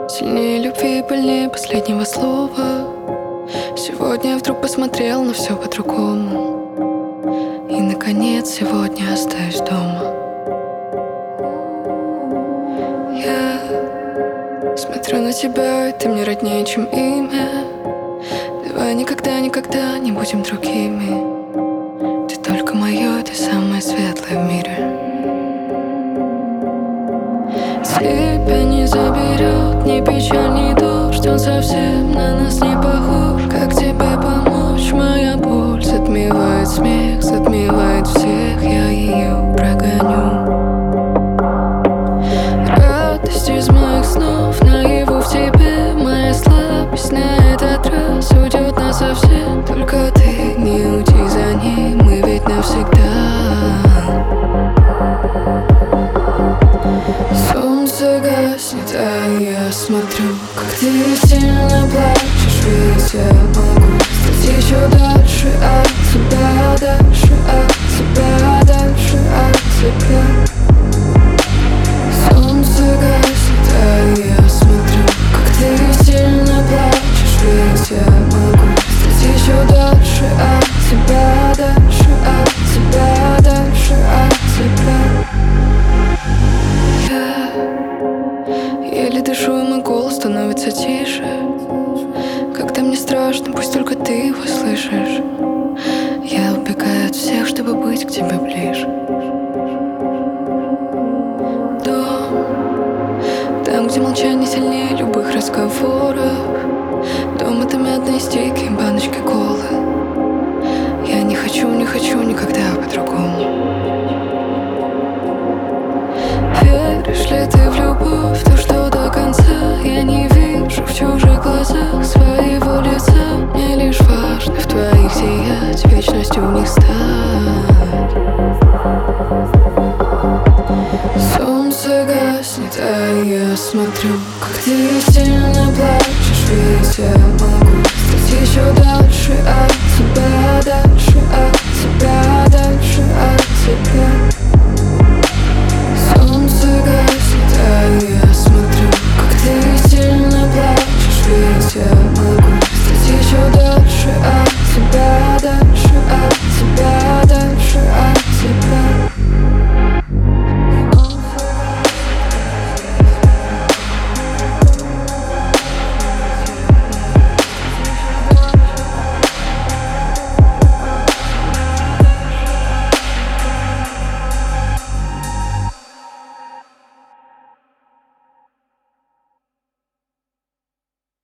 Сильнее любви, больнее последнего слова. Сегодня я вдруг посмотрел на все по-другому. И, наконец, сегодня остаюсь дома. Я смотрю на тебя, и ты мне роднее, чем имя. Давай никогда, никогда не будем другими. Ты только мое, ты самое светлое в мире. Тебя не заберет ни печаль, ни дождь. Он совсем на нас не похож. Как тебе помочь? Моя боль затмевает смех, затмевает всех. Я ее прогоню. Радость из моих снов, наяву в тебе. Моя слабость на этот раз уйдет насовсем. Только ты не уйди за ней, мы ведь навсегда. Солнце гаснет, а я смотрю, как ты сильно плачешь. Ведь я могу стать еще дальше от тебя, дальше от тебя, дальше от тебя. Солнце гаснет, а я смотрю, как ты сильно плачешь. Ведь я могу стать еще дальше от тебя, дальше от тебя, дальше от тебя. Еле дышу, и мой голос становится тише. Когда мне страшно, пусть только ты его слышишь. Я убегаю от всех, чтобы быть к тебе ближе. Дом, там, где молчание сильнее любых разговоров. Дом — это мятные стейки и баночки колы. Я не хочу, не хочу никогда по-другому. Веришь ли ты в любовь, то что до конца? Я не вижу в чужих глазах своего лица. Мне лишь важно в твоих сиять, вечностью в них стать. Солнце гаснет, а я смотрю, как ты сильно плачешь. Ведь я могу стать еще дальше от тебя, дальше от тебя, дальше от тебя. Солнце гаснет, а я